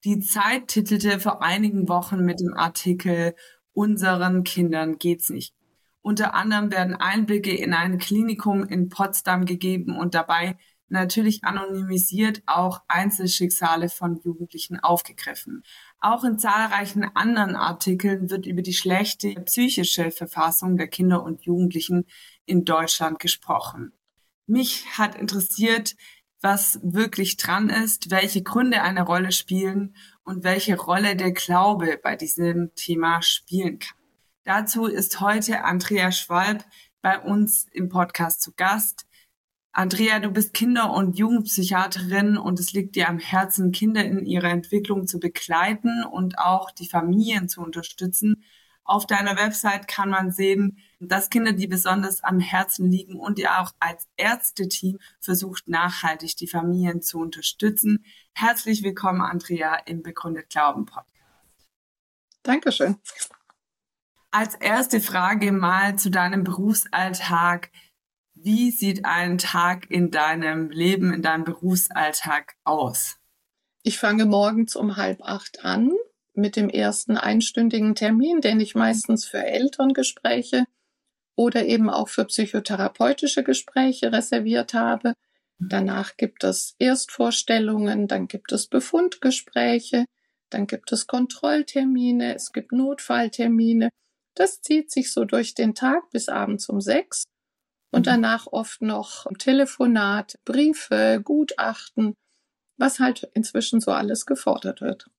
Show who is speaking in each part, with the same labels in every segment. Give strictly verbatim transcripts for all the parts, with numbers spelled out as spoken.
Speaker 1: Die Zeit titelte vor einigen Wochen mit dem Artikel "Unseren Kindern geht's nicht". Unter anderem werden Einblicke in ein Klinikum in Potsdam gegeben und dabei natürlich anonymisiert auch Einzelschicksale von Jugendlichen aufgegriffen. Auch in zahlreichen anderen Artikeln wird über die schlechte psychische Verfassung der Kinder und Jugendlichen in Deutschland gesprochen. Mich hat interessiert, was wirklich dran ist, welche Gründe eine Rolle spielen und welche Rolle der Glaube bei diesem Thema spielen kann. Dazu ist heute Andrea Schwalb bei uns im Podcast zu Gast. Andrea, du bist Kinder- und Jugendpsychiaterin und es liegt dir am Herzen, Kinder in ihrer Entwicklung zu begleiten und auch die Familien zu unterstützen. Auf deiner Website kann man sehen, dass Kinder, die besonders am Herzen liegen und ihr auch als Ärzteteam versucht, nachhaltig die Familien zu unterstützen. Herzlich willkommen, Andrea, im Begründet Glauben Podcast.
Speaker 2: Dankeschön.
Speaker 1: Als erste Frage mal zu deinem Berufsalltag. Wie sieht ein Tag in deinem Leben, in deinem Berufsalltag aus?
Speaker 2: Ich fange morgens um halb acht an mit dem ersten einstündigen Termin, den ich meistens für Elterngespräche oder eben auch für psychotherapeutische Gespräche reserviert habe. Danach gibt es Erstvorstellungen, dann gibt es Befundgespräche, dann gibt es Kontrolltermine, es gibt Notfalltermine. Das zieht sich so durch den Tag bis abends um sechs. Und danach oft noch Telefonat, Briefe, Gutachten, was halt inzwischen so alles gefordert wird.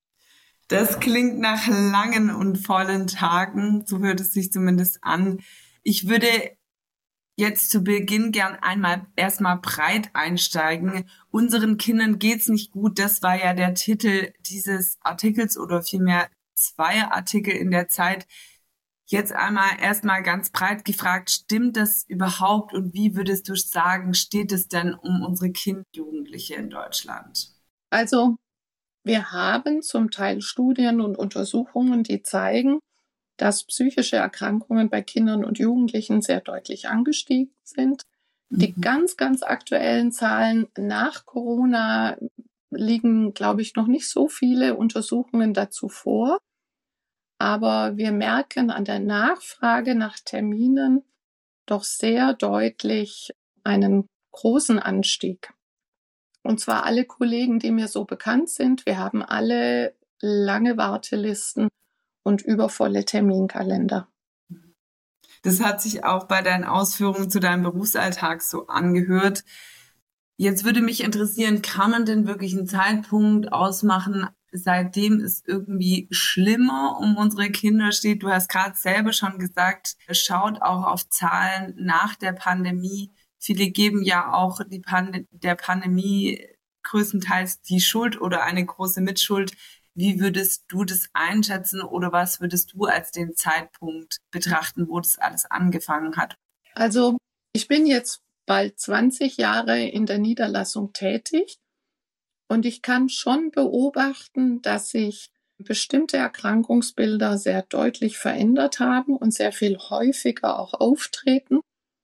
Speaker 1: Das klingt nach langen und vollen Tagen, so hört es sich zumindest an. Ich würde jetzt zu Beginn gern einmal erstmal breit einsteigen. Unseren Kindern geht's nicht gut, das war ja der Titel dieses Artikels oder vielmehr zwei Artikel in der Zeit. Jetzt einmal erstmal ganz breit gefragt, stimmt das überhaupt und wie würdest du sagen, steht es denn um unsere Kinder und Jugendliche in Deutschland?
Speaker 2: Also wir haben zum Teil Studien und Untersuchungen, die zeigen, dass psychische Erkrankungen bei Kindern und Jugendlichen sehr deutlich angestiegen sind. Mhm. Die ganz, ganz aktuellen Zahlen nach Corona liegen, glaube ich, noch nicht so viele Untersuchungen dazu vor. Aber wir merken an der Nachfrage nach Terminen doch sehr deutlich einen großen Anstieg. Und zwar alle Kollegen, die mir so bekannt sind. Wir haben alle lange Wartelisten und übervolle Terminkalender.
Speaker 1: Das hat sich auch bei deinen Ausführungen zu deinem Berufsalltag so angehört. Jetzt würde mich interessieren, kann man denn wirklich einen Zeitpunkt ausmachen, seitdem es irgendwie schlimmer um unsere Kinder steht? Du hast gerade selber schon gesagt, schaut auch auf Zahlen nach der Pandemie. Viele geben ja auch die Pand- der Pandemie größtenteils die Schuld oder eine große Mitschuld. Wie würdest du das einschätzen oder was würdest du als den Zeitpunkt betrachten, wo das alles angefangen hat?
Speaker 2: Also ich bin jetzt bald zwanzig Jahre in der Niederlassung tätig. Und ich kann schon beobachten, dass sich bestimmte Erkrankungsbilder sehr deutlich verändert haben und sehr viel häufiger auch auftreten.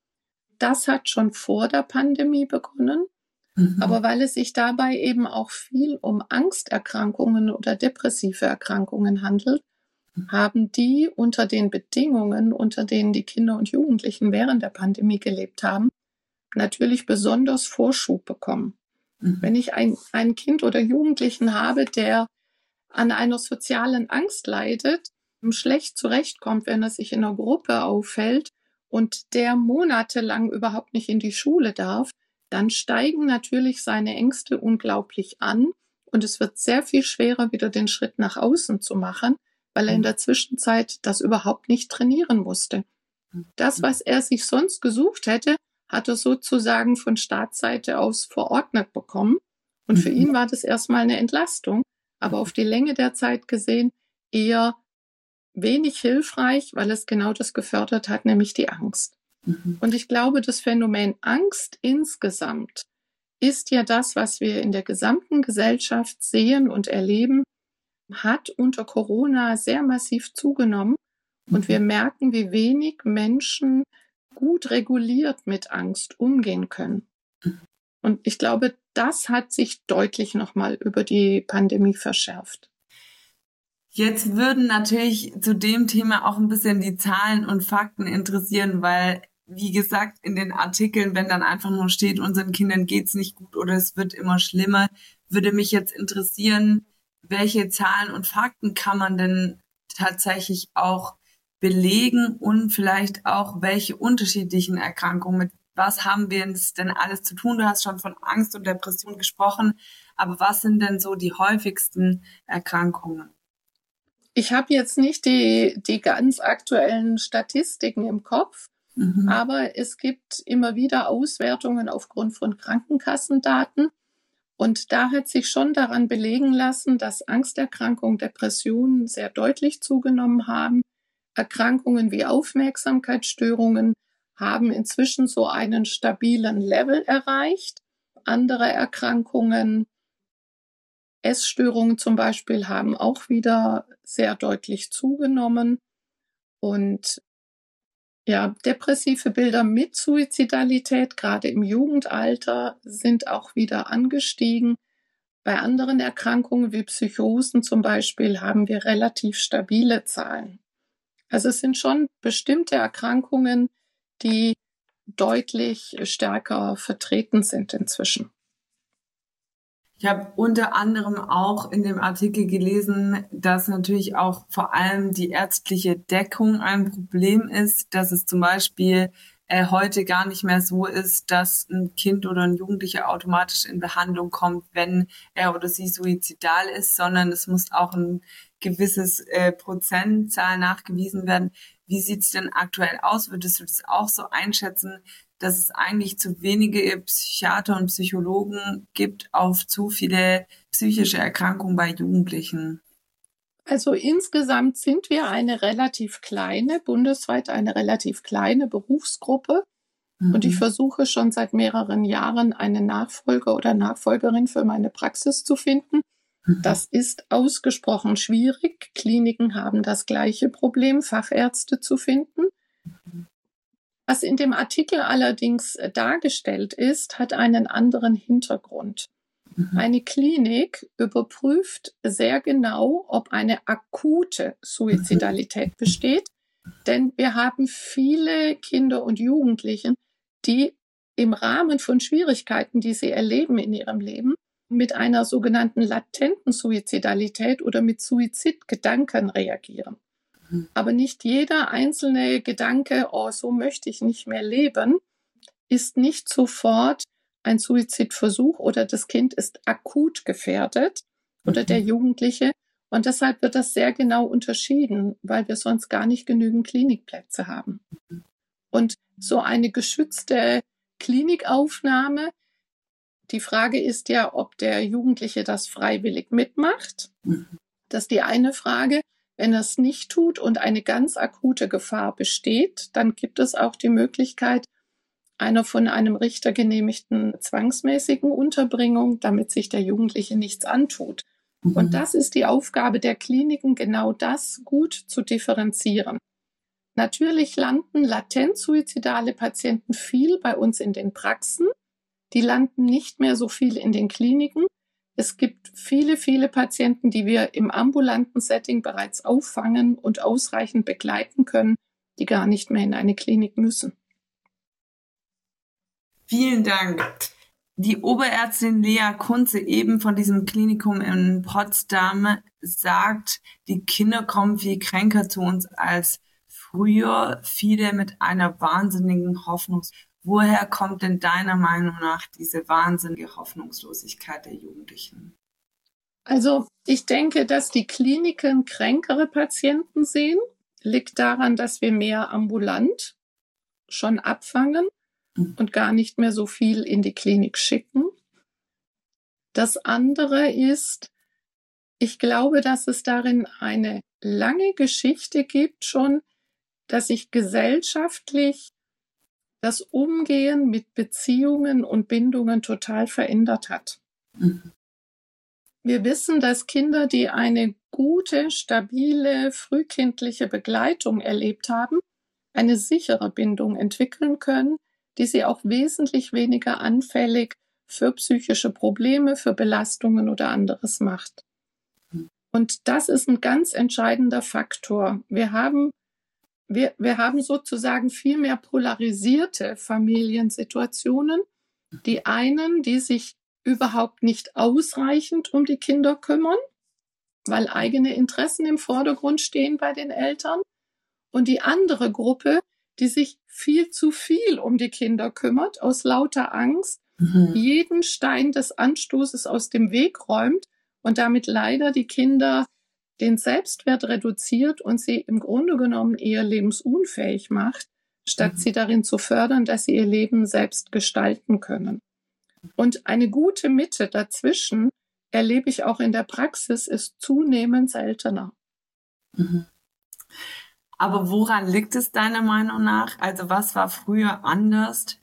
Speaker 2: Das hat schon vor der Pandemie begonnen. Mhm. Aber weil es sich dabei eben auch viel um Angsterkrankungen oder depressive Erkrankungen handelt, haben die unter den Bedingungen, unter denen die Kinder und Jugendlichen während der Pandemie gelebt haben, natürlich besonders Vorschub bekommen. Wenn ich ein, ein Kind oder Jugendlichen habe, der an einer sozialen Angst leidet, schlecht zurechtkommt, wenn er sich in einer Gruppe aufhält und der monatelang überhaupt nicht in die Schule darf, dann steigen natürlich seine Ängste unglaublich an und es wird sehr viel schwerer, wieder den Schritt nach außen zu machen, weil er in der Zwischenzeit das überhaupt nicht trainieren musste. Das, was er sich sonst gesucht hätte, hat er sozusagen von Staatsseite aus verordnet bekommen. Und für ihn war das erstmal eine Entlastung, aber auf die Länge der Zeit gesehen eher wenig hilfreich, weil es genau das gefördert hat, nämlich die Angst. Mhm. Und ich glaube, das Phänomen Angst insgesamt ist ja das, was wir in der gesamten Gesellschaft sehen und erleben, hat unter Corona sehr massiv zugenommen. Mhm. Und wir merken, wie wenig Menschen gut reguliert mit Angst umgehen können. Und ich glaube, das hat sich deutlich nochmal über die Pandemie verschärft.
Speaker 1: Jetzt würden natürlich zu dem Thema auch ein bisschen die Zahlen und Fakten interessieren, weil, wie gesagt, in den Artikeln, wenn dann einfach nur steht, unseren Kindern geht's nicht gut oder es wird immer schlimmer, würde mich jetzt interessieren, welche Zahlen und Fakten kann man denn tatsächlich auch belegen und vielleicht auch welche unterschiedlichen Erkrankungen, mit was haben wir denn alles zu tun? Du hast schon von Angst und Depression gesprochen, aber was sind denn so die häufigsten Erkrankungen?
Speaker 2: Ich habe jetzt nicht die, die ganz aktuellen Statistiken im Kopf, mhm. aber es gibt immer wieder Auswertungen aufgrund von Krankenkassendaten. Und da hat sich schon daran belegen lassen, dass Angsterkrankungen, Depressionen sehr deutlich zugenommen haben. Erkrankungen wie Aufmerksamkeitsstörungen haben inzwischen so einen stabilen Level erreicht. Andere Erkrankungen, Essstörungen zum Beispiel, haben auch wieder sehr deutlich zugenommen. Und ja, depressive Bilder mit Suizidalität, gerade im Jugendalter, sind auch wieder angestiegen. Bei anderen Erkrankungen wie Psychosen zum Beispiel haben wir relativ stabile Zahlen. Also es sind schon bestimmte Erkrankungen, die deutlich stärker vertreten sind inzwischen.
Speaker 1: Ich habe unter anderem auch in dem Artikel gelesen, dass natürlich auch vor allem die ärztliche Deckung ein Problem ist, dass es zum Beispiel äh, heute gar nicht mehr so ist, dass ein Kind oder ein Jugendlicher automatisch in Behandlung kommt, wenn er oder sie suizidal ist, sondern es muss auch ein gewisses äh, Prozentzahl nachgewiesen werden. Wie sieht's denn aktuell aus? Würdest du das auch so einschätzen, dass es eigentlich zu wenige Psychiater und Psychologen gibt auf zu viele psychische Erkrankungen bei Jugendlichen?
Speaker 2: Also insgesamt sind wir eine relativ kleine, bundesweit eine relativ kleine Berufsgruppe. Mhm. Und ich versuche schon seit mehreren Jahren einen Nachfolger oder Nachfolgerin für meine Praxis zu finden. Mhm. Das ist ausgesprochen schwierig. Kliniken haben das gleiche Problem, Fachärzte zu finden. Mhm. Was in dem Artikel allerdings dargestellt ist, hat einen anderen Hintergrund. Mhm. Eine Klinik überprüft sehr genau, ob eine akute Suizidalität besteht, denn wir haben viele Kinder und Jugendliche, die im Rahmen von Schwierigkeiten, die sie erleben in ihrem Leben, mit einer sogenannten latenten Suizidalität oder mit Suizidgedanken reagieren. Aber nicht jeder einzelne Gedanke, oh, so möchte ich nicht mehr leben, ist nicht sofort ein Suizidversuch oder das Kind ist akut gefährdet oder der Jugendliche. Und deshalb wird das sehr genau unterschieden, weil wir sonst gar nicht genügend Klinikplätze haben. Und so eine geschützte Klinikaufnahme, die Frage ist ja, ob der Jugendliche das freiwillig mitmacht. Das ist die eine Frage. Wenn er es nicht tut und eine ganz akute Gefahr besteht, dann gibt es auch die Möglichkeit einer von einem Richter genehmigten zwangsmäßigen Unterbringung, damit sich der Jugendliche nichts antut. Mhm. Und das ist die Aufgabe der Kliniken, genau das gut zu differenzieren. Natürlich landen latent suizidale Patienten viel bei uns in den Praxen. Die landen nicht mehr so viel in den Kliniken. Es gibt viele, viele Patienten, die wir im ambulanten Setting bereits auffangen und ausreichend begleiten können, die gar nicht mehr in eine Klinik müssen.
Speaker 1: Vielen Dank. Die Oberärztin Lea Kunze eben von diesem Klinikum in Potsdam sagt, die Kinder kommen viel kränker zu uns als früher, viele mit einer wahnsinnigen Hoffnung. Woher kommt denn deiner Meinung nach diese wahnsinnige Hoffnungslosigkeit der Jugendlichen?
Speaker 2: Also ich denke, dass die Kliniken kränkere Patienten sehen, liegt daran, dass wir mehr ambulant schon abfangen mhm. und gar nicht mehr so viel in die Klinik schicken. Das andere ist, ich glaube, dass es darin eine lange Geschichte gibt schon, dass sich gesellschaftlich das Umgehen mit Beziehungen und Bindungen total verändert hat. Mhm. Wir wissen, dass Kinder, die eine gute, stabile, frühkindliche Begleitung erlebt haben, eine sichere Bindung entwickeln können, die sie auch wesentlich weniger anfällig für psychische Probleme, für Belastungen oder anderes macht. Und das ist ein ganz entscheidender Faktor. Wir haben, wir, wir haben sozusagen viel mehr polarisierte Familiensituationen. Die einen, die sich überhaupt nicht ausreichend um die Kinder kümmern, weil eigene Interessen im Vordergrund stehen bei den Eltern. Und die andere Gruppe, die sich viel zu viel um die Kinder kümmert, aus lauter Angst, mhm. jeden Stein des Anstoßes aus dem Weg räumt und damit leider die Kinder den Selbstwert reduziert und sie im Grunde genommen eher lebensunfähig macht, statt mhm. sie darin zu fördern, dass sie ihr Leben selbst gestalten können. Und eine gute Mitte dazwischen, erlebe ich auch in der Praxis, ist zunehmend seltener.
Speaker 1: Mhm. Aber woran liegt es deiner Meinung nach? Also was war früher anders?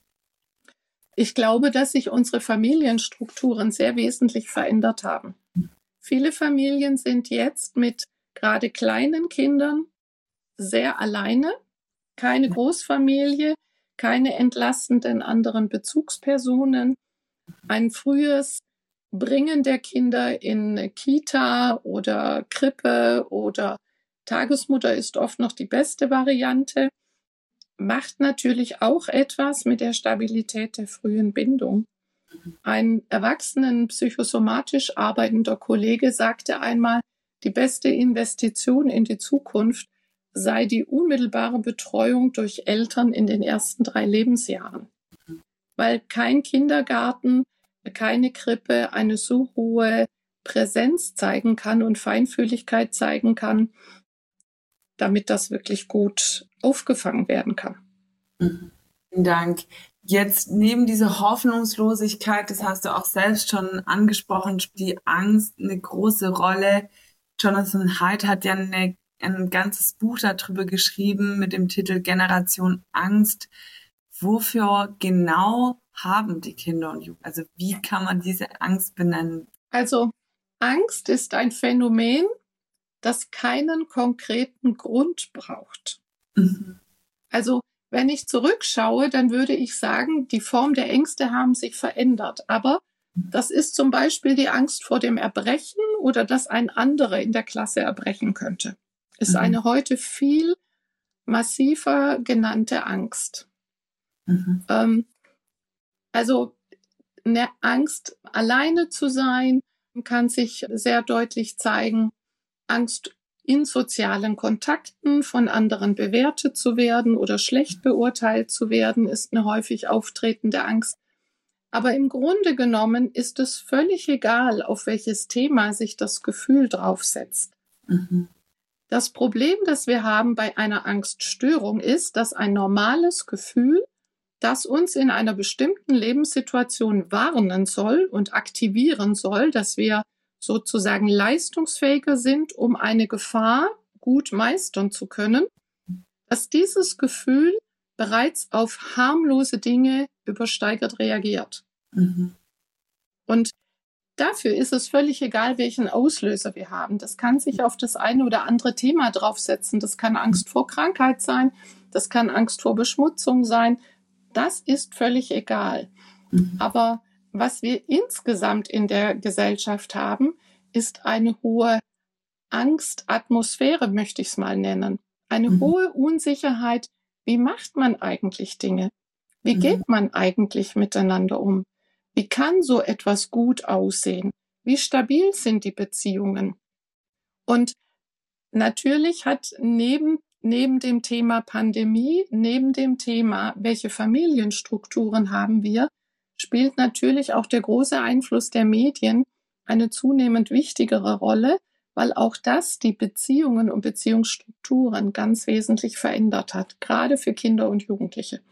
Speaker 2: Ich glaube, dass sich unsere Familienstrukturen sehr wesentlich verändert haben. Viele Familien sind jetzt mit gerade kleinen Kindern sehr alleine, keine Großfamilie, keine entlastenden anderen Bezugspersonen. Ein frühes Bringen der Kinder in Kita oder Krippe oder Tagesmutter ist oft noch die beste Variante, macht natürlich auch etwas mit der Stabilität der frühen Bindung. Ein erwachsenen psychosomatisch arbeitender Kollege sagte einmal, die beste Investition in die Zukunft sei die unmittelbare Betreuung durch Eltern in den ersten drei Lebensjahren. Weil kein Kindergarten, keine Krippe eine so hohe Präsenz zeigen kann und Feinfühligkeit zeigen kann, damit das wirklich gut aufgefangen werden kann.
Speaker 1: Mhm. Vielen Dank. Jetzt neben dieser Hoffnungslosigkeit, das hast du auch selbst schon angesprochen, spielt die Angst eine große Rolle. Jonathan Haidt hat ja eine, ein ganzes Buch darüber geschrieben mit dem Titel Generation Angst. Wofür genau haben die Kinder und Jugendlichen? Also wie kann man diese Angst benennen?
Speaker 2: Also Angst ist ein Phänomen, das keinen konkreten Grund braucht. Mhm. Also wenn ich zurückschaue, dann würde ich sagen, die Form der Ängste haben sich verändert. Aber das ist zum Beispiel die Angst vor dem Erbrechen oder dass ein anderer in der Klasse erbrechen könnte. Ist mhm. eine heute viel massiver genannte Angst. Mhm. Ähm, also eine Angst, alleine zu sein, kann sich sehr deutlich zeigen. Angst in sozialen Kontakten von anderen bewertet zu werden oder schlecht beurteilt zu werden, ist eine häufig auftretende Angst. Aber im Grunde genommen ist es völlig egal, auf welches Thema sich das Gefühl draufsetzt. Mhm. Das Problem, das wir haben bei einer Angststörung, ist, dass ein normales Gefühl, das uns in einer bestimmten Lebenssituation warnen soll und aktivieren soll, dass wir sozusagen leistungsfähiger sind, um eine Gefahr gut meistern zu können, dass dieses Gefühl bereits auf harmlose Dinge übersteigert reagiert. Mhm. Und dafür ist es völlig egal, welchen Auslöser wir haben. Das kann sich auf das eine oder andere Thema draufsetzen. Das kann Angst vor Krankheit sein, das kann Angst vor Beschmutzung sein. Das ist völlig egal. Mhm. Aber was wir insgesamt in der Gesellschaft haben, ist eine hohe Angstatmosphäre, möchte ich es mal nennen. Eine mhm. hohe Unsicherheit. Wie macht man eigentlich Dinge? Wie mhm. geht man eigentlich miteinander um? Wie kann so etwas gut aussehen? Wie stabil sind die Beziehungen? Und natürlich hat neben, neben dem Thema Pandemie, neben dem Thema, welche Familienstrukturen haben wir, spielt natürlich auch der große Einfluss der Medien eine zunehmend wichtigere Rolle, weil auch das die Beziehungen und Beziehungsstrukturen ganz wesentlich verändert hat, gerade für Kinder und Jugendliche.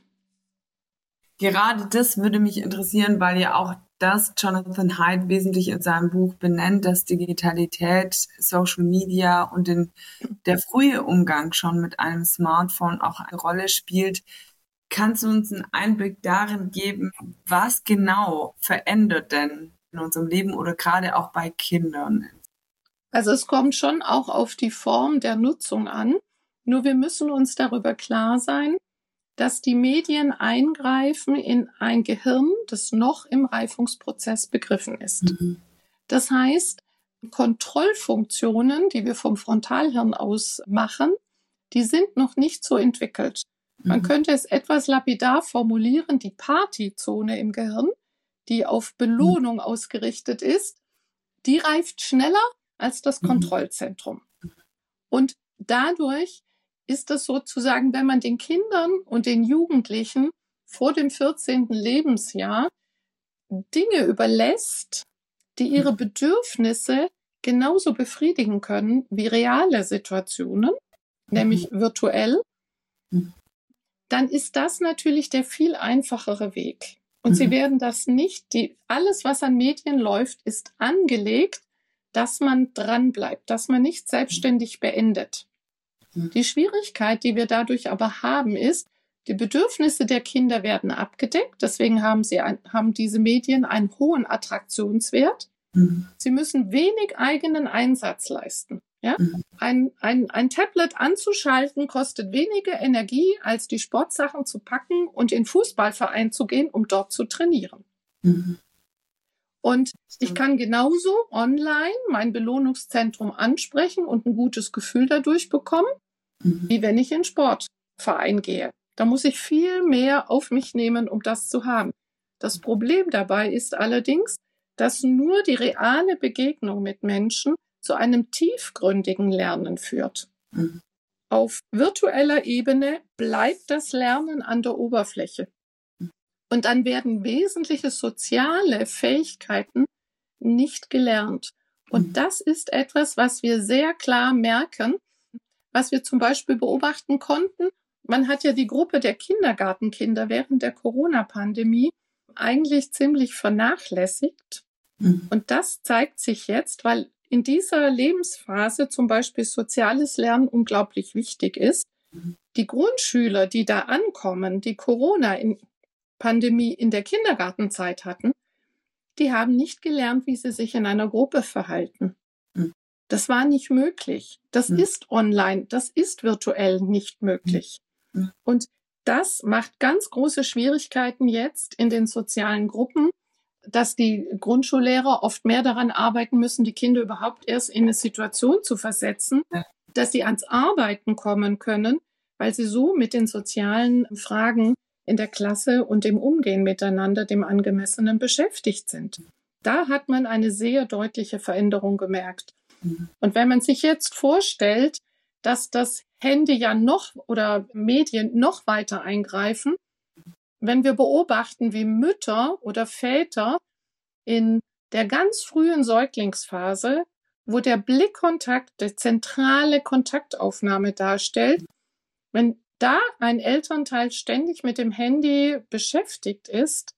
Speaker 1: Gerade das würde mich interessieren, weil ja auch das Jonathan Haidt wesentlich in seinem Buch benennt, dass Digitalität, Social Media und den, der frühe Umgang schon mit einem Smartphone auch eine Rolle spielt. Kannst du uns einen Einblick darin geben, was genau verändert denn in unserem Leben oder gerade auch bei Kindern?
Speaker 2: Also es kommt schon auch auf die Form der Nutzung an. Nur wir müssen uns darüber klar sein, dass die Medien eingreifen in ein Gehirn, das noch im Reifungsprozess begriffen ist. Mhm. Das heißt, Kontrollfunktionen, die wir vom Frontalhirn aus machen, die sind noch nicht so entwickelt. Man könnte es etwas lapidar formulieren, die Partyzone im Gehirn, die auf Belohnung ausgerichtet ist, die reift schneller als das Kontrollzentrum. Und dadurch ist es sozusagen, wenn man den Kindern und den Jugendlichen vor dem vierzehnten Lebensjahr Dinge überlässt, die ihre Bedürfnisse genauso befriedigen können wie reale Situationen, nämlich virtuell, dann ist das natürlich der viel einfachere Weg. Und mhm. Sie werden das nicht, die, alles, was an Medien läuft, ist angelegt, dass man dranbleibt, dass man nicht selbstständig beendet. Mhm. Die Schwierigkeit, die wir dadurch aber haben, ist, die Bedürfnisse der Kinder werden abgedeckt. Deswegen haben, sie ein, haben diese Medien einen hohen Attraktionswert. Mhm. Sie müssen wenig eigenen Einsatz leisten. Ja? Mhm. Ein, ein, ein Tablet anzuschalten kostet weniger Energie, als die Sportsachen zu packen und in den Fußballverein zu gehen, um dort zu trainieren. Mhm. Und ich kann genauso online mein Belohnungszentrum ansprechen und ein gutes Gefühl dadurch bekommen, mhm. wie wenn ich in den Sportverein gehe. Da muss ich viel mehr auf mich nehmen, um das zu haben. Das Problem dabei ist allerdings, dass nur die reale Begegnung mit Menschen zu einem tiefgründigen Lernen führt. Mhm. Auf virtueller Ebene bleibt das Lernen an der Oberfläche. Mhm. Und dann werden wesentliche soziale Fähigkeiten nicht gelernt. Und mhm. das ist etwas, was wir sehr klar merken, was wir zum Beispiel beobachten konnten. Man hat ja die Gruppe der Kindergartenkinder während der Corona-Pandemie eigentlich ziemlich vernachlässigt. Mhm. Und das zeigt sich jetzt, weil in dieser Lebensphase zum Beispiel soziales Lernen unglaublich wichtig ist. Mhm. Die Grundschüler, die da ankommen, die Corona-Pandemie in der Kindergartenzeit hatten, die haben nicht gelernt, wie sie sich in einer Gruppe verhalten. Mhm. Das war nicht möglich. Das mhm. ist online, das ist virtuell nicht möglich. Mhm. Und das macht ganz große Schwierigkeiten jetzt in den sozialen Gruppen, dass die Grundschullehrer oft mehr daran arbeiten müssen, die Kinder überhaupt erst in eine Situation zu versetzen, ja. dass sie ans Arbeiten kommen können, weil sie so mit den sozialen Fragen in der Klasse und dem Umgehen miteinander, dem Angemessenen beschäftigt sind. Da hat man eine sehr deutliche Veränderung gemerkt. Mhm. Und wenn man sich jetzt vorstellt, dass das Handy ja noch oder Medien noch weiter eingreifen, wenn wir beobachten, wie Mütter oder Väter in der ganz frühen Säuglingsphase, wo der Blickkontakt die zentrale Kontaktaufnahme darstellt, wenn da ein Elternteil ständig mit dem Handy beschäftigt ist,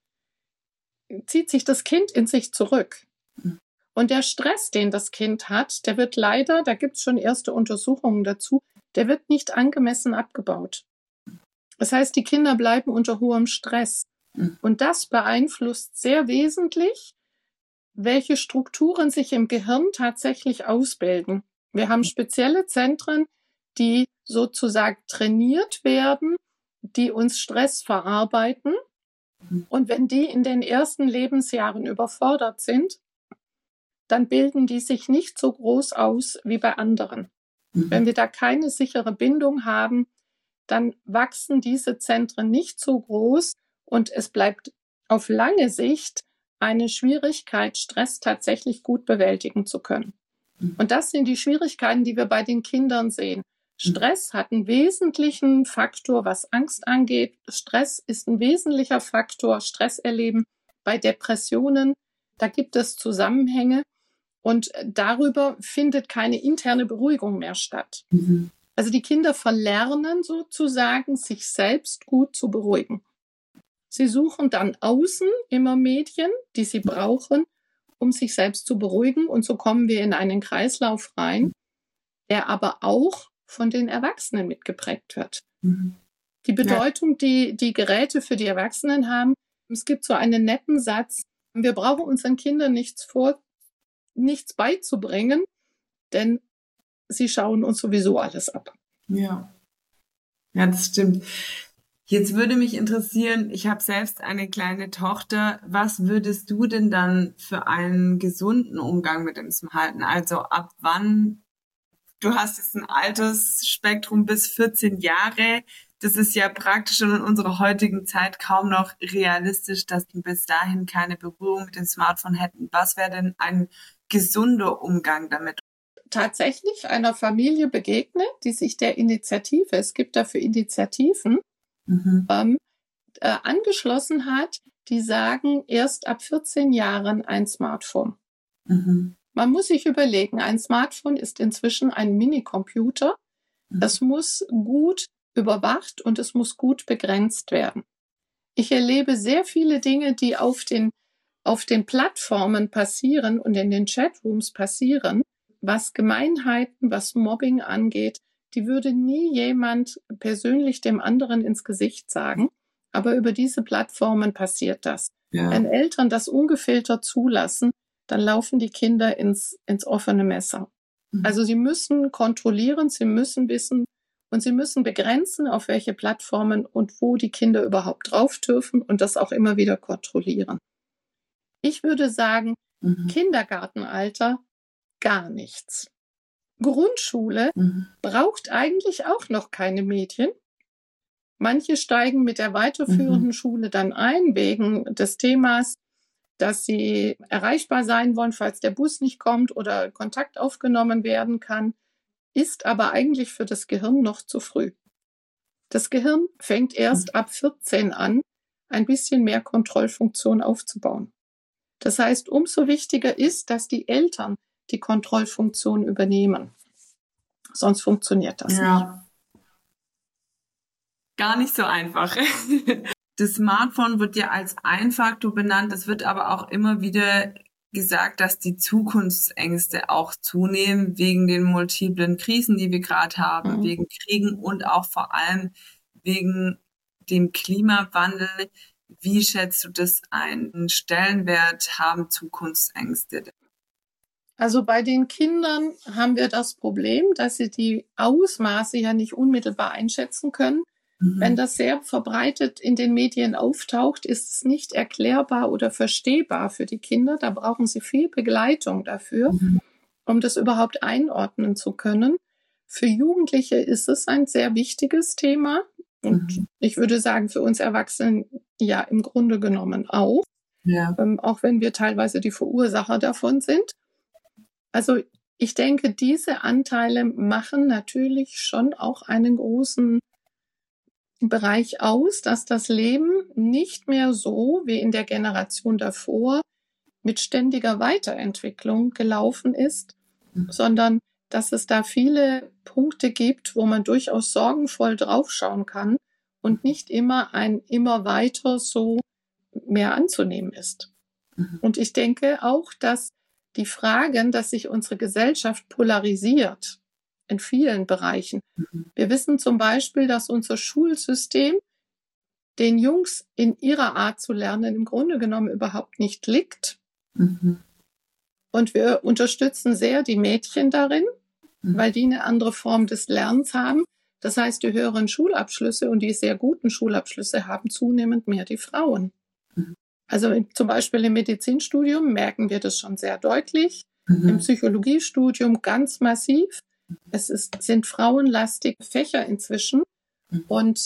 Speaker 2: zieht sich das Kind in sich zurück. Und der Stress, den das Kind hat, der wird leider, da gibt es schon erste Untersuchungen dazu, der wird nicht angemessen abgebaut. Das heißt, die Kinder bleiben unter hohem Stress. Und das beeinflusst sehr wesentlich, welche Strukturen sich im Gehirn tatsächlich ausbilden. Wir haben spezielle Zentren, die sozusagen trainiert werden, die uns Stress verarbeiten. Und wenn die in den ersten Lebensjahren überfordert sind, dann bilden die sich nicht so groß aus wie bei anderen. Mhm. Wenn wir da keine sichere Bindung haben, dann wachsen diese Zentren nicht so groß und es bleibt auf lange Sicht eine Schwierigkeit, Stress tatsächlich gut bewältigen zu können. Mhm. Und das sind die Schwierigkeiten, die wir bei den Kindern sehen. Stress hat einen wesentlichen Faktor, was Angst angeht. Stress ist ein wesentlicher Faktor, Stress erleben bei Depressionen. Da gibt es Zusammenhänge und darüber findet keine interne Beruhigung mehr statt. Mhm. Also die Kinder verlernen sozusagen, sich selbst gut zu beruhigen. Sie suchen dann außen immer Medien, die sie brauchen, um sich selbst zu beruhigen. Und so kommen wir in einen Kreislauf rein, der aber auch von den Erwachsenen mitgeprägt wird. Mhm. Die Bedeutung, die die Geräte für die Erwachsenen haben, es gibt so einen netten Satz, wir brauchen unseren Kindern nichts vor, nichts beizubringen, denn sie schauen uns sowieso alles ab.
Speaker 1: Ja, ja, das stimmt. Jetzt würde mich interessieren, ich habe selbst eine kleine Tochter. Was würdest du denn dann für einen gesunden Umgang mit dem Smartphone halten? Also ab wann, du hast jetzt ein Altersspektrum bis vierzehn Jahre. Das ist ja praktisch in unserer heutigen Zeit kaum noch realistisch, dass die bis dahin keine Berührung mit dem Smartphone hätten. Was wäre denn ein gesunder Umgang damit?
Speaker 2: Tatsächlich einer Familie begegnet, die sich der Initiative, es gibt dafür Initiativen, mhm. ähm, äh, angeschlossen hat, die sagen, erst ab vierzehn Jahren ein Smartphone. Mhm. Man muss sich überlegen, ein Smartphone ist inzwischen ein Minicomputer. Mhm. Es muss gut überwacht und es muss gut begrenzt werden. Ich erlebe sehr viele Dinge, die auf den, auf den Plattformen passieren und in den Chatrooms passieren, was Gemeinheiten, was Mobbing angeht, die würde nie jemand persönlich dem anderen ins Gesicht sagen. Aber über diese Plattformen passiert das. Ja. Wenn Eltern das ungefiltert zulassen, dann laufen die Kinder ins, ins offene Messer. Mhm. Also sie müssen kontrollieren, sie müssen wissen und sie müssen begrenzen, auf welche Plattformen und wo die Kinder überhaupt drauf dürfen und das auch immer wieder kontrollieren. Ich würde sagen, mhm. Kindergartenalter gar nichts. Grundschule mhm. braucht eigentlich auch noch keine Medien. Manche steigen mit der weiterführenden mhm. Schule dann ein, wegen des Themas, dass sie erreichbar sein wollen, falls der Bus nicht kommt oder Kontakt aufgenommen werden kann, ist aber eigentlich für das Gehirn noch zu früh. Das Gehirn fängt erst ab vierzehn an, ein bisschen mehr Kontrollfunktion aufzubauen. Das heißt, umso wichtiger ist, dass die Eltern die Kontrollfunktion übernehmen. Sonst funktioniert das ja. nicht.
Speaker 1: Gar nicht so einfach. Das Smartphone wird ja als Ein-Faktor benannt. Es wird aber auch immer wieder gesagt, dass die Zukunftsängste auch zunehmen wegen den multiplen Krisen, die wir gerade haben, mhm. wegen Kriegen und auch vor allem wegen dem Klimawandel. Wie schätzt du das ein? Einen Stellenwert haben Zukunftsängste?
Speaker 2: Also bei den Kindern haben wir das Problem, dass sie die Ausmaße ja nicht unmittelbar einschätzen können. Mhm. Wenn das sehr verbreitet in den Medien auftaucht, ist es nicht erklärbar oder verstehbar für die Kinder. Da brauchen sie viel Begleitung dafür, mhm. um das überhaupt einordnen zu können. Für Jugendliche ist es ein sehr wichtiges Thema. Und mhm. ich würde sagen, für uns Erwachsenen ja im Grunde genommen auch. Ja. Ähm, auch wenn wir teilweise die Verursacher davon sind. Also ich denke, diese Anteile machen natürlich schon auch einen großen Bereich aus, dass das Leben nicht mehr so wie in der Generation davor mit ständiger Weiterentwicklung gelaufen ist, mhm. sondern dass es da viele Punkte gibt, wo man durchaus sorgenvoll draufschauen kann und nicht immer ein immer weiter so mehr anzunehmen ist. Mhm. Und ich denke auch, dass die Fragen, dass sich unsere Gesellschaft polarisiert in vielen Bereichen. Mhm. Wir wissen zum Beispiel, dass unser Schulsystem den Jungs in ihrer Art zu lernen im Grunde genommen überhaupt nicht liegt. Mhm. Und wir unterstützen sehr die Mädchen darin, mhm. weil die eine andere Form des Lernens haben. Das heißt, die höheren Schulabschlüsse und die sehr guten Schulabschlüsse haben zunehmend mehr die Frauen. Mhm. Also zum Beispiel im Medizinstudium merken wir das schon sehr deutlich, mhm. im Psychologiestudium ganz massiv. Es ist, sind frauenlastige Fächer inzwischen mhm. und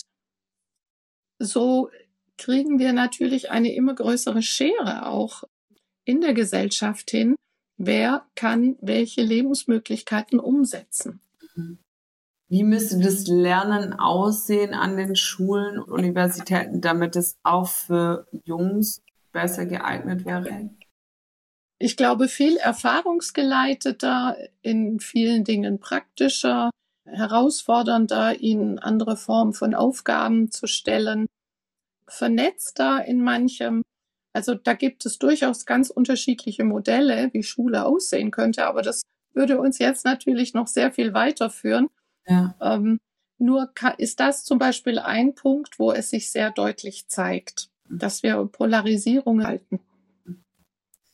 Speaker 2: so kriegen wir natürlich eine immer größere Schere auch in der Gesellschaft hin, wer kann welche Lebensmöglichkeiten umsetzen.
Speaker 1: Wie müsste das Lernen aussehen an den Schulen und Universitäten, damit es auch für Jungs besser geeignet wäre?
Speaker 2: Ich glaube, viel erfahrungsgeleiteter, in vielen Dingen praktischer, herausfordernder, ihnen andere Formen von Aufgaben zu stellen, vernetzter in manchem. Also da gibt es durchaus ganz unterschiedliche Modelle, wie Schule aussehen könnte, aber das würde uns jetzt natürlich noch sehr viel weiterführen. Ja. Ähm, nur ist das zum Beispiel ein Punkt, wo es sich sehr deutlich zeigt, dass wir Polarisierung halten.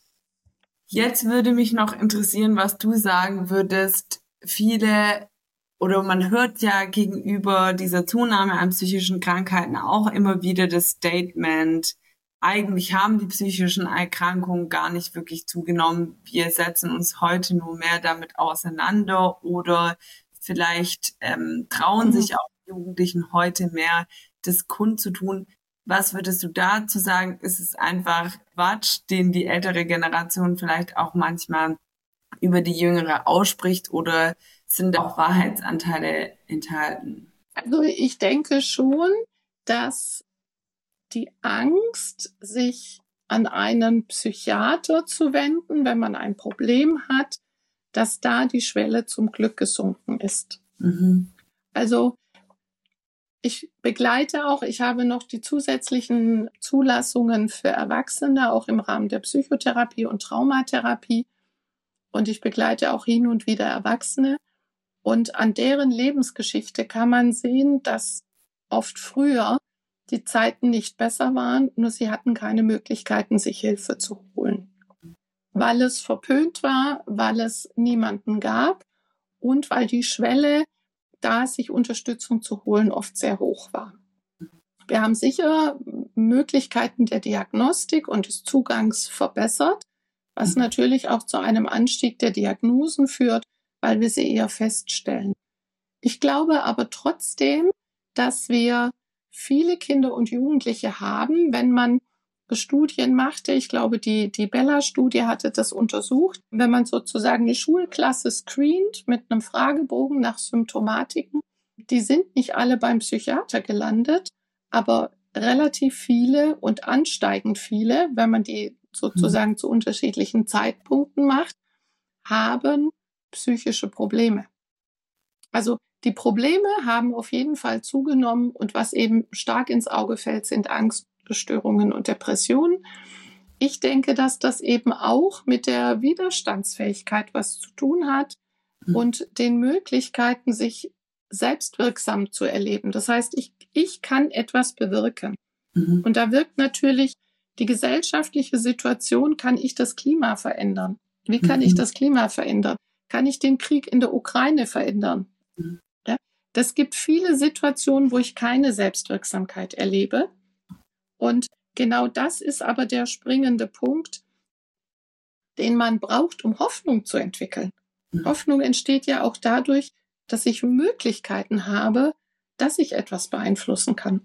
Speaker 1: Jetzt würde mich noch interessieren, was du sagen würdest. Viele oder man hört ja gegenüber dieser Zunahme an psychischen Krankheiten auch immer wieder das Statement, eigentlich haben die psychischen Erkrankungen gar nicht wirklich zugenommen. Wir setzen uns heute nur mehr damit auseinander oder vielleicht ähm, trauen
Speaker 2: Mhm.
Speaker 1: sich auch die Jugendlichen heute mehr, das kundzutun. Was würdest du dazu sagen? Ist es einfach Quatsch, den die ältere Generation vielleicht auch manchmal über die jüngere ausspricht, oder sind auch Wahrheitsanteile enthalten?
Speaker 2: Also ich denke schon, dass die Angst, sich an einen Psychiater zu wenden, wenn man ein Problem hat, dass da die Schwelle zum Glück gesunken ist.
Speaker 1: Mhm.
Speaker 2: Also ich begleite auch, ich habe noch die zusätzlichen Zulassungen für Erwachsene, auch im Rahmen der Psychotherapie und Traumatherapie. Und ich begleite auch hin und wieder Erwachsene. Und an deren Lebensgeschichte kann man sehen, dass oft früher die Zeiten nicht besser waren, nur sie hatten keine Möglichkeiten, sich Hilfe zu holen. Weil es verpönt war, weil es niemanden gab und weil die Schwelle, da sich Unterstützung zu holen, oft sehr hoch war. Wir haben sicher Möglichkeiten der Diagnostik und des Zugangs verbessert, was natürlich auch zu einem Anstieg der Diagnosen führt, weil wir sie eher feststellen. Ich glaube aber trotzdem, dass wir viele Kinder und Jugendliche haben, wenn man Studien machte. Ich glaube, die, die Bella-Studie hatte das untersucht. Wenn man sozusagen eine Schulklasse screent mit einem Fragebogen nach Symptomatiken, die sind nicht alle beim Psychiater gelandet, aber relativ viele und ansteigend viele, wenn man die sozusagen zu unterschiedlichen Zeitpunkten macht, haben psychische Probleme. Also die Probleme haben auf jeden Fall zugenommen und was eben stark ins Auge fällt, sind Angststörungen und Depressionen. Ich denke, dass das eben auch mit der Widerstandsfähigkeit was zu tun hat und den Möglichkeiten, sich selbstwirksam zu erleben. Das heißt, ich, ich kann etwas bewirken.
Speaker 1: Mhm.
Speaker 2: Und da wirkt natürlich die gesellschaftliche Situation, kann ich das Klima verändern? Wie kann ich das Klima verändern? Kann ich den Krieg in der Ukraine verändern?
Speaker 1: Mhm.
Speaker 2: Ja, das gibt viele Situationen, wo ich keine Selbstwirksamkeit erlebe. Und genau das ist aber der springende Punkt, den man braucht, um Hoffnung zu entwickeln.
Speaker 1: Mhm.
Speaker 2: Hoffnung entsteht ja auch dadurch, dass ich Möglichkeiten habe, dass ich etwas beeinflussen kann.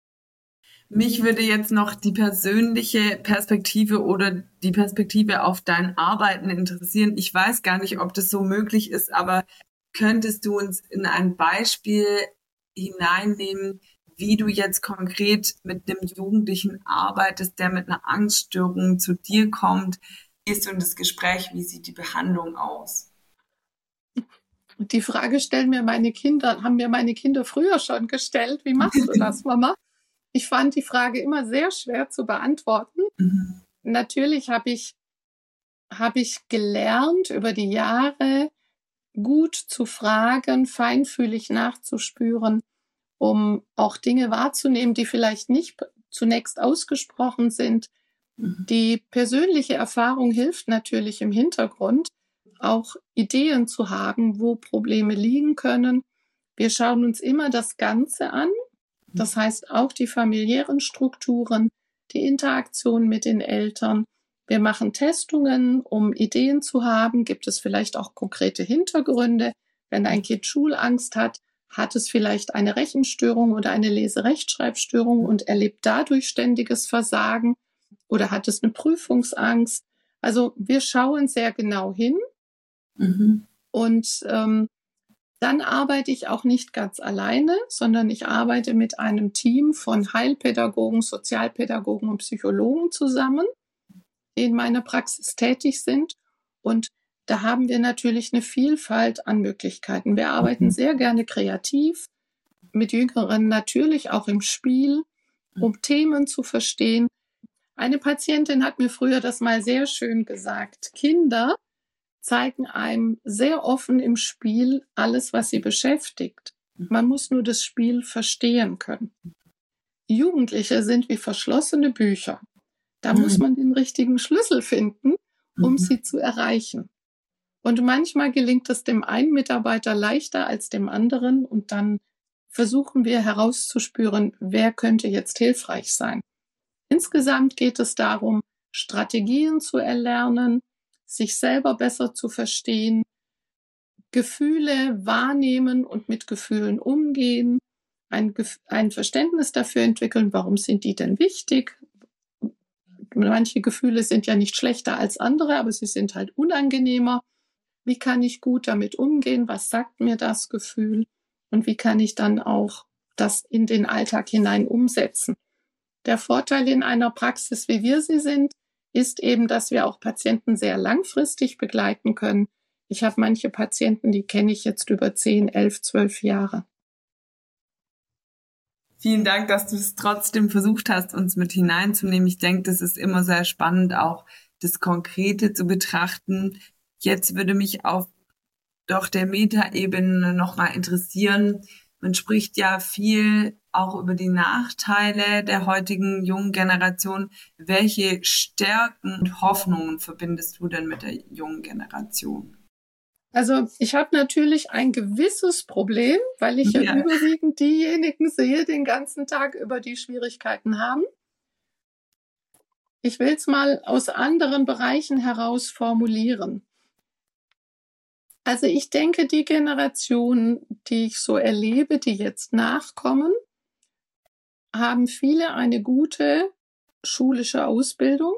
Speaker 1: Mich würde jetzt noch die persönliche Perspektive oder die Perspektive auf dein Arbeiten interessieren. Ich weiß gar nicht, ob das so möglich ist, aber könntest du uns in ein Beispiel hineinnehmen, wie du jetzt konkret mit einem Jugendlichen arbeitest, der mit einer Angststörung zu dir kommt? Gehst du in das Gespräch? Wie sieht die Behandlung aus?
Speaker 2: Und die Frage stellen mir meine Kinder, haben mir meine Kinder früher schon gestellt. Wie machst du das, Mama? Ich fand die Frage immer sehr schwer zu beantworten.
Speaker 1: Mhm.
Speaker 2: Natürlich habe ich, habe ich gelernt, über die Jahre gut zu fragen, feinfühlig nachzuspüren, um auch Dinge wahrzunehmen, die vielleicht nicht zunächst ausgesprochen sind.
Speaker 1: Mhm.
Speaker 2: Die persönliche Erfahrung hilft natürlich im Hintergrund, auch Ideen zu haben, wo Probleme liegen können. Wir schauen uns immer das Ganze an. Das heißt auch die familiären Strukturen, die Interaktion mit den Eltern. Wir machen Testungen, um Ideen zu haben. Gibt es vielleicht auch konkrete Hintergründe? Wenn ein Kind Schulangst hat, hat es vielleicht eine Rechenstörung oder eine Leserechtschreibstörung und erlebt dadurch ständiges Versagen? Oder hat es eine Prüfungsangst? Also wir schauen sehr genau hin.
Speaker 1: Mhm.
Speaker 2: Und ähm, dann arbeite ich auch nicht ganz alleine, sondern ich arbeite mit einem Team von Heilpädagogen, Sozialpädagogen und Psychologen zusammen, die in meiner Praxis tätig sind. Und da haben wir natürlich eine Vielfalt an Möglichkeiten. Wir arbeiten sehr gerne kreativ, mit Jüngeren natürlich auch im Spiel, um Themen zu verstehen. Eine Patientin hat mir früher das mal sehr schön gesagt. Kinder zeigen einem sehr offen im Spiel alles, was sie beschäftigt. Man muss nur das Spiel verstehen können. Jugendliche sind wie verschlossene Bücher. Da muss man den richtigen Schlüssel finden, um sie zu erreichen. Und manchmal gelingt es dem einen Mitarbeiter leichter als dem anderen und dann versuchen wir herauszuspüren, wer könnte jetzt hilfreich sein. Insgesamt geht es darum, Strategien zu erlernen, sich selber besser zu verstehen, Gefühle wahrnehmen und mit Gefühlen umgehen, ein, ein Verständnis dafür entwickeln, warum sind die denn wichtig. Manche Gefühle sind ja nicht schlechter als andere, aber sie sind halt unangenehmer. Wie kann ich gut damit umgehen? Was sagt mir das Gefühl? Und wie kann ich dann auch das in den Alltag hinein umsetzen? Der Vorteil in einer Praxis, wie wir sie sind, ist eben, dass wir auch Patienten sehr langfristig begleiten können. Ich habe manche Patienten, die kenne ich jetzt über zehn, elf, zwölf Jahre.
Speaker 1: Vielen Dank, dass du es trotzdem versucht hast, uns mit hineinzunehmen. Ich denke, das ist immer sehr spannend, auch das Konkrete zu betrachten. Jetzt würde mich auf doch der Metaebene nochmal interessieren. Man spricht ja viel auch über die Nachteile der heutigen jungen Generation. Welche Stärken und Hoffnungen verbindest du denn mit der jungen Generation?
Speaker 2: Also ich habe natürlich ein gewisses Problem, weil ich ja, ja überwiegend diejenigen sehe, den ganzen Tag über die Schwierigkeiten haben. Ich will es mal aus anderen Bereichen heraus formulieren. Also ich denke, die Generationen, die ich so erlebe, die jetzt nachkommen, haben viele eine gute schulische Ausbildung,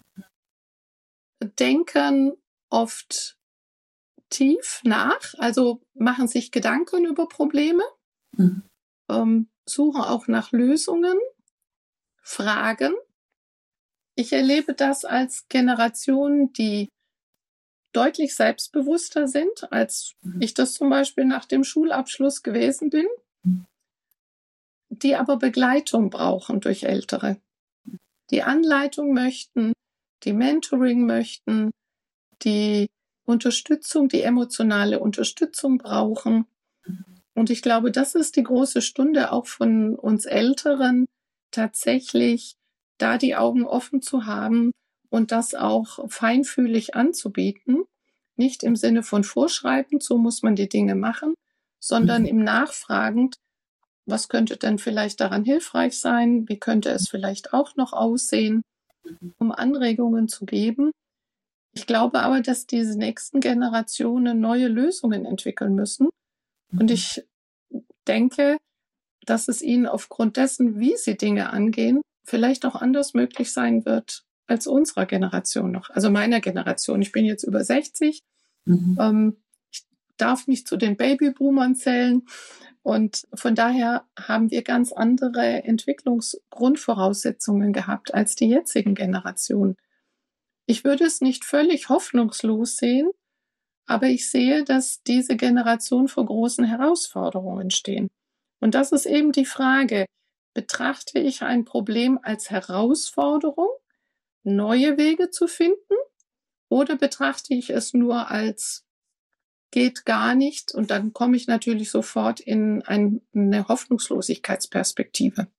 Speaker 2: denken oft tief nach, also machen sich Gedanken über Probleme, mhm. ähm, suchen auch nach Lösungen, fragen. Ich erlebe das als Generation, die deutlich selbstbewusster sind, als mhm. ich das zum Beispiel nach dem Schulabschluss gewesen bin, mhm. die aber Begleitung brauchen durch Ältere, die Anleitung möchten, die Mentoring möchten, die Unterstützung, die emotionale Unterstützung brauchen. Und ich glaube, das ist die große Stunde auch von uns Älteren, tatsächlich da die Augen offen zu haben und das auch feinfühlig anzubieten. Nicht im Sinne von vorschreibend, so muss man die Dinge machen, sondern mhm. im Nachfragend, was könnte denn vielleicht daran hilfreich sein? Wie könnte es vielleicht auch noch aussehen, um Anregungen zu geben? Ich glaube aber, dass diese nächsten Generationen neue Lösungen entwickeln müssen. Und ich denke, dass es ihnen aufgrund dessen, wie sie Dinge angehen, vielleicht auch anders möglich sein wird als unserer Generation noch. Also meiner Generation. Ich bin jetzt über sechzig. Mhm. Ähm, ich darf mich zu den Babyboomern zählen. Und von daher haben wir ganz andere Entwicklungsgrundvoraussetzungen gehabt als die jetzigen Generationen. Ich würde es nicht völlig hoffnungslos sehen, aber ich sehe, dass diese Generation vor großen Herausforderungen stehen. Und das ist eben die Frage, betrachte ich ein Problem als Herausforderung, neue Wege zu finden, oder betrachte ich es nur als geht gar nicht und dann komme ich natürlich sofort in ein, eine Hoffnungslosigkeitsperspektive.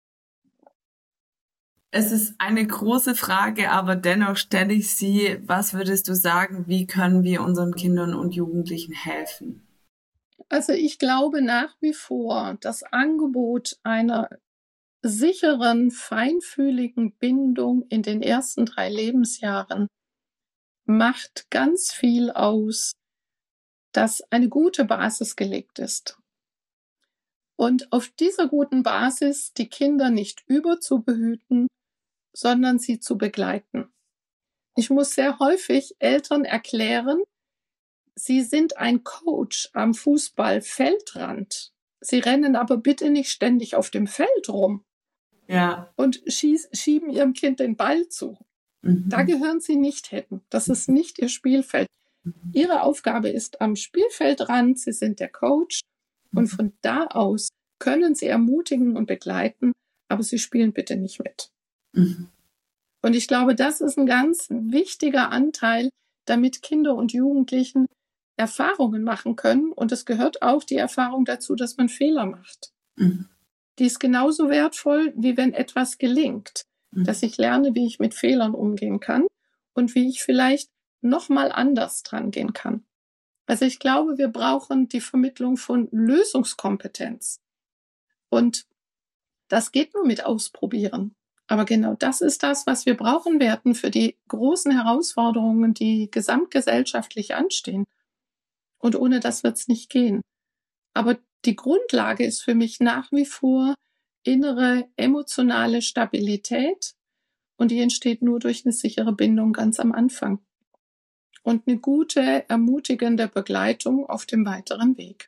Speaker 1: Es ist eine große Frage, aber dennoch stelle ich sie. Was würdest du sagen, wie können wir unseren Kindern und Jugendlichen helfen?
Speaker 2: Also ich glaube nach wie vor, das Angebot einer sicheren, feinfühligen Bindung in den ersten drei Lebensjahren macht ganz viel aus, dass eine gute Basis gelegt ist. Und auf dieser guten Basis die Kinder nicht überzubehüten, sondern sie zu begleiten. Ich muss sehr häufig Eltern erklären, sie sind ein Coach am Fußballfeldrand. Sie rennen aber bitte nicht ständig auf dem Feld rum.
Speaker 1: Ja.
Speaker 2: Und schieß, schieben ihrem Kind den Ball zu. Mhm. Da gehören sie nicht hin. Das ist nicht ihr Spielfeld. Mhm. Ihre Aufgabe ist am Spielfeldrand. Sie sind der Coach. Mhm. Und von da aus können sie ermutigen und begleiten, aber sie spielen bitte nicht mit. Mhm. Und ich glaube, das ist ein ganz wichtiger Anteil, damit Kinder und Jugendlichen Erfahrungen machen können. Und es gehört auch die Erfahrung dazu, dass man Fehler macht. Mhm. Die ist genauso wertvoll, wie wenn etwas gelingt. Mhm. Dass ich lerne, wie ich mit Fehlern umgehen kann und wie ich vielleicht nochmal anders dran gehen kann. Also ich glaube, wir brauchen die Vermittlung von Lösungskompetenz. Und das geht nur mit Ausprobieren. Aber genau das ist das, was wir brauchen werden für die großen Herausforderungen, die gesamtgesellschaftlich anstehen. Und ohne das wird es nicht gehen. Aber die Grundlage ist für mich nach wie vor innere emotionale Stabilität. Und die entsteht nur durch eine sichere Bindung ganz am Anfang. Und eine gute, ermutigende Begleitung auf dem weiteren Weg.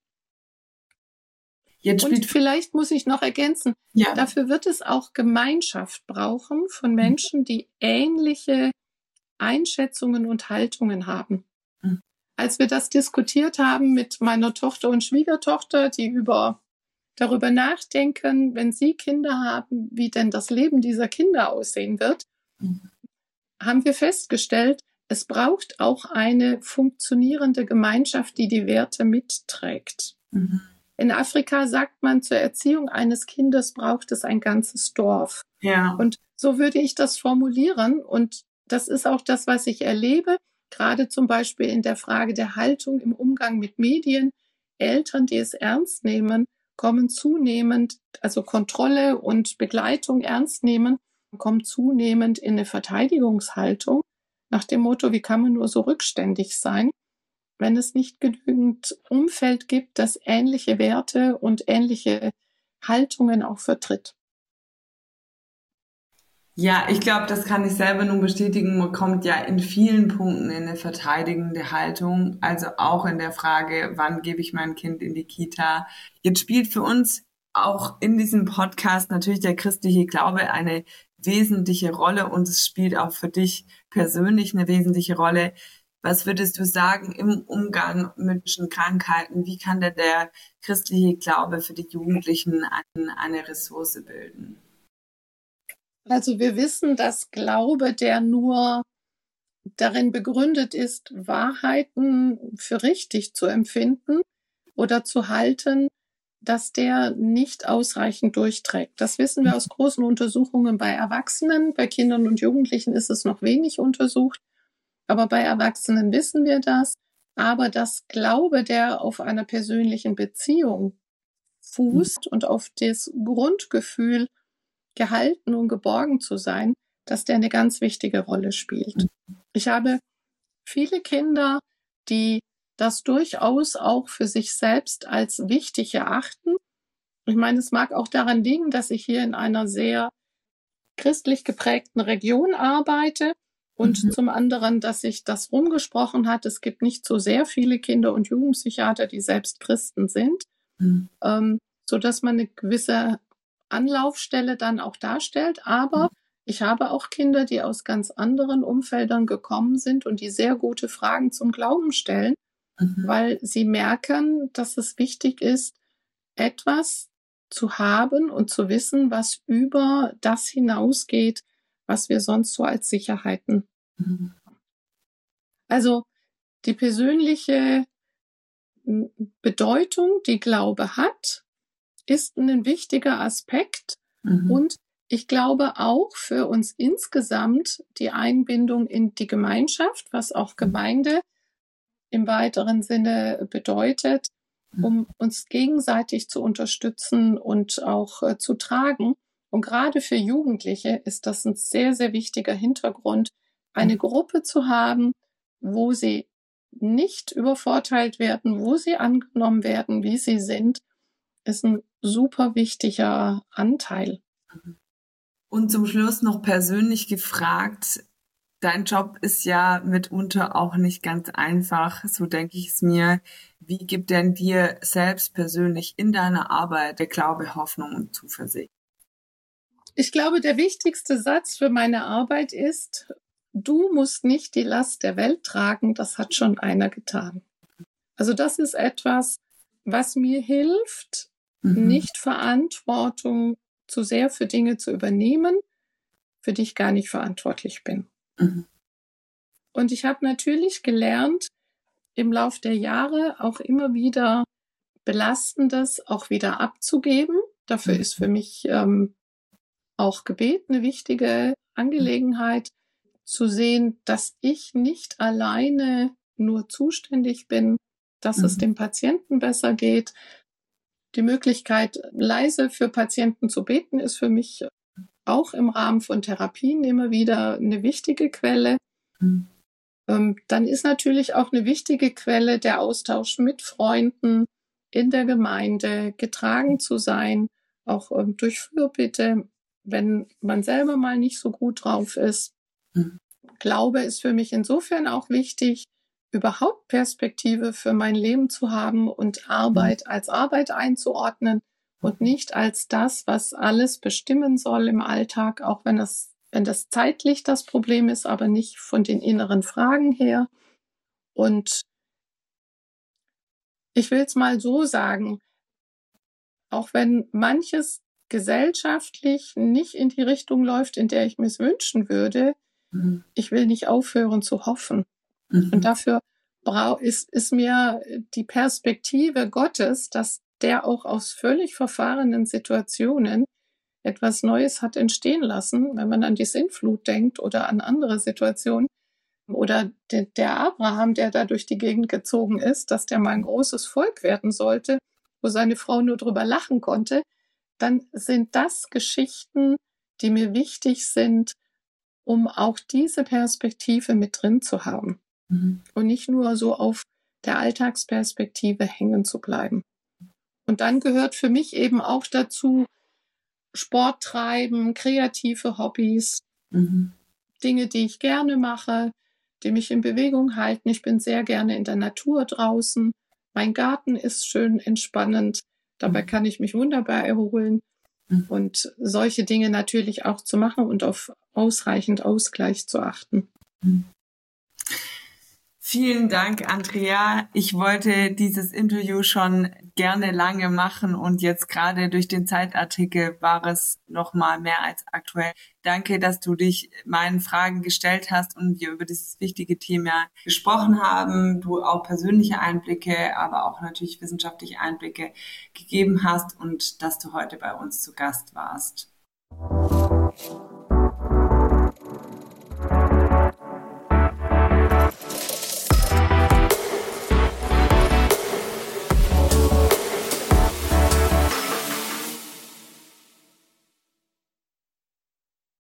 Speaker 2: Jetzt und vielleicht muss ich noch ergänzen, ja. Dafür wird es auch Gemeinschaft brauchen von Menschen, die ähnliche Einschätzungen und Haltungen haben. Mhm. Als wir das diskutiert haben mit meiner Tochter und Schwiegertochter, die über darüber nachdenken, wenn sie Kinder haben, wie denn das Leben dieser Kinder aussehen wird, mhm. haben wir festgestellt, es braucht auch eine funktionierende Gemeinschaft, die die Werte mitträgt. Mhm. In Afrika sagt man, zur Erziehung eines Kindes braucht es ein ganzes Dorf. Ja. Und so würde ich das formulieren. Und das ist auch das, was ich erlebe, gerade zum Beispiel in der Frage der Haltung im Umgang mit Medien. Eltern, die es ernst nehmen, kommen zunehmend, also Kontrolle und Begleitung ernst nehmen, kommen zunehmend in eine Verteidigungshaltung nach dem Motto, wie kann man nur so rückständig sein, wenn es nicht genügend Umfeld gibt, das ähnliche Werte und ähnliche Haltungen auch vertritt.
Speaker 1: Ja, ich glaube, das kann ich selber nun bestätigen. Man kommt ja in vielen Punkten in eine verteidigende Haltung, also auch in der Frage, wann gebe ich mein Kind in die Kita. Jetzt spielt für uns auch in diesem Podcast natürlich der christliche Glaube eine wesentliche Rolle und es spielt auch für dich persönlich eine wesentliche Rolle. Was würdest du sagen im Umgang mit Krankheiten? Wie kann denn der christliche Glaube für die Jugendlichen eine, eine Ressource bilden?
Speaker 2: Also wir wissen, dass Glaube, der nur darin begründet ist, Wahrheiten für richtig zu empfinden oder zu halten, dass der nicht ausreichend durchträgt. Das wissen wir aus großen Untersuchungen bei Erwachsenen. Bei Kindern und Jugendlichen ist es noch wenig untersucht. Aber bei Erwachsenen wissen wir das. Aber das Glaube, der auf einer persönlichen Beziehung fußt und auf das Grundgefühl, gehalten und geborgen zu sein, dass der eine ganz wichtige Rolle spielt. Ich habe viele Kinder, die das durchaus auch für sich selbst als wichtig erachten. Ich meine, es mag auch daran liegen, dass ich hier in einer sehr christlich geprägten Region arbeite und mhm. zum anderen, dass sich das rumgesprochen hat. Es gibt nicht so sehr viele Kinder- und Jugendpsychiater, die selbst Christen sind, mhm. ähm, so dass man eine gewisse Anlaufstelle dann auch darstellt. Aber mhm. ich habe auch Kinder, die aus ganz anderen Umfeldern gekommen sind und die sehr gute Fragen zum Glauben stellen, mhm. weil sie merken, dass es wichtig ist, etwas zu haben und zu wissen, was über das hinausgeht, was wir sonst so als Sicherheiten mhm. haben. Also die persönliche Bedeutung, die Glaube hat, ist ein wichtiger Aspekt. Mhm. Und ich glaube auch für uns insgesamt die Einbindung in die Gemeinschaft, was auch Gemeinde im weiteren Sinne bedeutet, um uns gegenseitig zu unterstützen und auch äh, zu tragen. Und gerade für Jugendliche ist das ein sehr, sehr wichtiger Hintergrund, eine Gruppe zu haben, wo sie nicht übervorteilt werden, wo sie angenommen werden, wie sie sind, ist ein super wichtiger Anteil.
Speaker 1: Und zum Schluss noch persönlich gefragt, dein Job ist ja mitunter auch nicht ganz einfach, so denke ich es mir. Wie gibt denn dir selbst persönlich in deiner Arbeit der Glaube, Hoffnung und Zuversicht?
Speaker 2: Ich glaube, der wichtigste Satz für meine Arbeit ist, du musst nicht die Last der Welt tragen, das hat schon einer getan. Also das ist etwas, was mir hilft, mhm. nicht Verantwortung zu sehr für Dinge zu übernehmen, für die ich gar nicht verantwortlich bin. Mhm. Und ich habe natürlich gelernt, im Lauf der Jahre auch immer wieder Belastendes auch wieder abzugeben. Dafür mhm. ist für mich ähm, auch Gebet eine wichtige Angelegenheit. zu sehen, dass ich nicht alleine nur zuständig bin, dass mhm. es dem Patienten besser geht. Die Möglichkeit, leise für Patienten zu beten, ist für mich auch im Rahmen von Therapien immer wieder eine wichtige Quelle. Mhm. Ähm, dann ist natürlich auch eine wichtige Quelle der Austausch mit Freunden in der Gemeinde, getragen zu sein, auch ähm, durch Fürbitte, wenn man selber mal nicht so gut drauf ist. Mhm. Glaube ist für mich insofern auch wichtig, überhaupt Perspektive für mein Leben zu haben und Arbeit mhm. als Arbeit einzuordnen und nicht als das, was alles bestimmen soll im Alltag, auch wenn das, wenn das zeitlich das Problem ist, aber nicht von den inneren Fragen her. Und ich will es mal so sagen, auch wenn manches gesellschaftlich nicht in die Richtung läuft, in der ich mir es wünschen würde, mhm. ich will nicht aufhören zu hoffen. Mhm. Und dafür ist, ist mir die Perspektive Gottes, dass der auch aus völlig verfahrenen Situationen etwas Neues hat entstehen lassen, wenn man an die Sintflut denkt oder an andere Situationen. Oder der, der Abraham, der da durch die Gegend gezogen ist, dass der mal ein großes Volk werden sollte, wo seine Frau nur drüber lachen konnte, dann sind das Geschichten, die mir wichtig sind, um auch diese Perspektive mit drin zu haben. Mhm. Und nicht nur so auf der Alltagsperspektive hängen zu bleiben. Und dann gehört für mich eben auch dazu, Sport treiben, kreative Hobbys, mhm. Dinge, die ich gerne mache, die mich in Bewegung halten. Ich bin sehr gerne in der Natur draußen. Mein Garten ist schön entspannend. Dabei mhm. kann ich mich wunderbar erholen. Mhm. Und solche Dinge natürlich auch zu machen und auf ausreichend Ausgleich zu achten.
Speaker 1: Mhm. Vielen Dank, Andrea. Ich wollte dieses Interview schon gerne lange machen und jetzt gerade durch den Zeitartikel war es noch mal mehr als aktuell. Danke, dass du dich meinen Fragen gestellt hast und wir über dieses wichtige Thema gesprochen haben. Du auch persönliche Einblicke, aber auch natürlich wissenschaftliche Einblicke gegeben hast und dass du heute bei uns zu Gast warst.